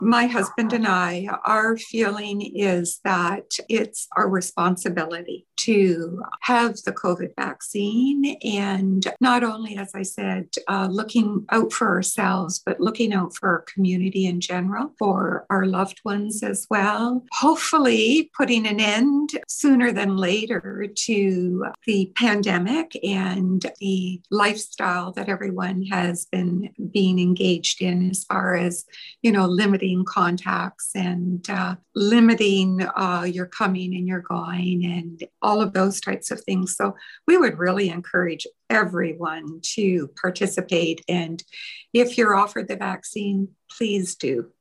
My husband and I, our feeling is that it's our responsibility to have the COVID vaccine. And not only, as I said, looking out for ourselves, but looking out for our community in general, for our loved ones as well. Hopefully, putting an end sooner than later to the pandemic and the lifestyle that everyone has been being engaged in as far as, limiting contacts and limiting your coming and your going and all of those types of things. So we would really encourage everyone to participate. And if you're offered the vaccine, please do.